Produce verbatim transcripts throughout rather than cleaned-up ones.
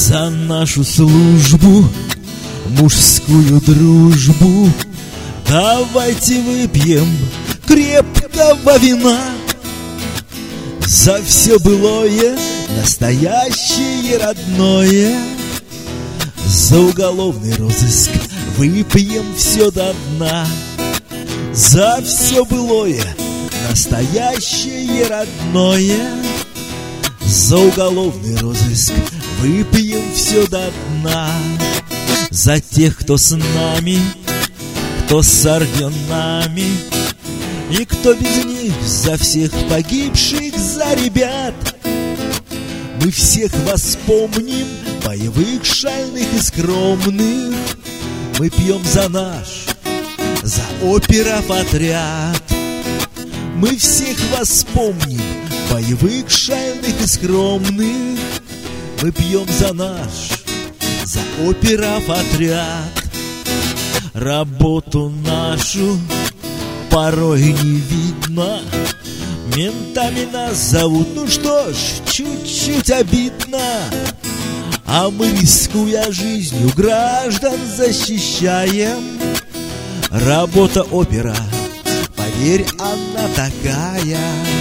За нашу службу, мужскую дружбу, давайте выпьем крепкого вина. За все былое, настоящее, родное, за уголовный розыск выпьем все до дна. За все былое, настоящее, родное, за уголовный розыск выпьем все до дна. За тех, кто с нами, кто с орденами, и кто без них, за всех погибших, за ребят. Мы всех вас помним, боевых, шальных и скромных. Мы пьем за наш, за оперов отряд. Мы всех вас помним, боевых, шальных и скромных. Мы пьем за наш, за оперов отряд. Работу нашу порой не видно, ментами нас зовут, ну что ж, чуть-чуть обидно. А мы, рискуя жизнью, граждан защищаем. Работа опера, поверь, она такая.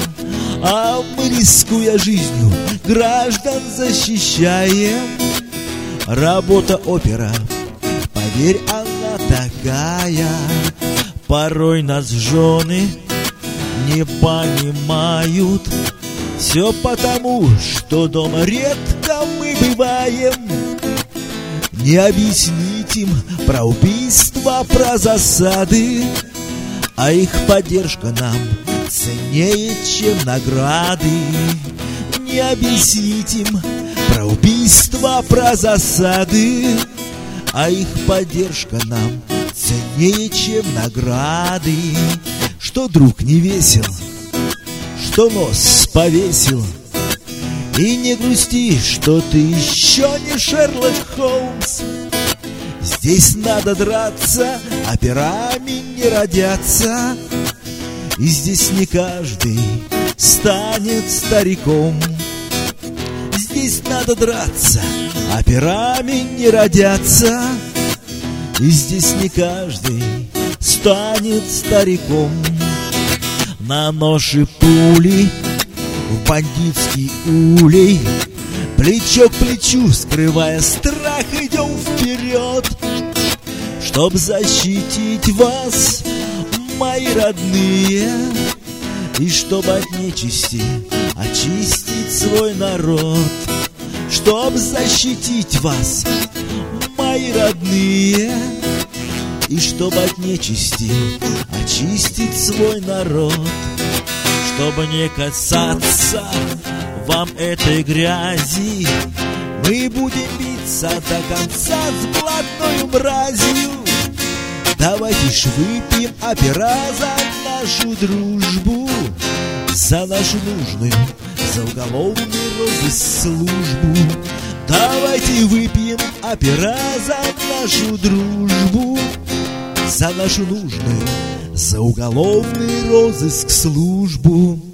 А мы, рискуя жизнью, граждан защищаем. Работа опера, поверь, она такая. Порой нас жены не понимают, все потому, что дома редко мы бываем. Не объяснить им про убийства, про засады, а их поддержка нам ценнее, чем награды. Не объяснить им про убийства, про засады, а их поддержка нам ценнее, чем награды. Что, друг, не весел, что нос повесил, и не грусти, что ты еще не Шерлок Холмс. Здесь надо драться, операми не родятся, и здесь не каждый станет стариком. Здесь надо драться, операми не родятся, и здесь не каждый станет стариком. На нож и пули, в бандитский улей, плечо к плечу, скрывая страх, идем вперед, чтоб защитить вас, мои родные, и чтоб от нечисти очистить свой народ. Чтоб защитить вас, мои родные, и чтоб от нечисти очистить свой народ. Чтобы не касаться вам этой грязи, мы будем биться до конца с блатной мразью. Давайте ж выпьем опера за нашу дружбу, за нашу нужную, за уголовный розыск службу. Давайте выпьем опера за нашу дружбу, за нашу нужную, за уголовный розыск службу.